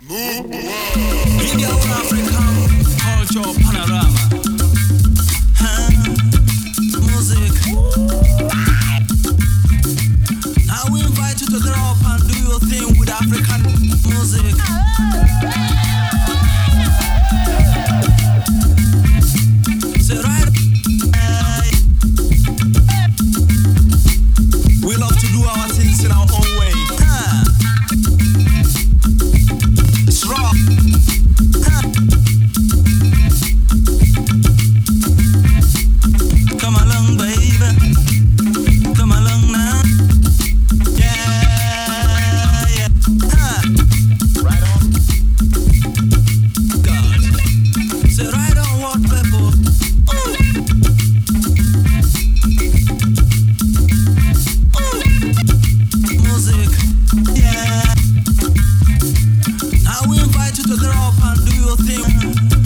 India or African culture panorama. Music. I will invite you to drop and do your thing with African music. Say right. We love to do our things in our own way. It's raw. Come along, baby. Come along now. Yeah, yeah. Right on. God. Say right on what people. Music. Yeah. I will invite you to drop and do your thing.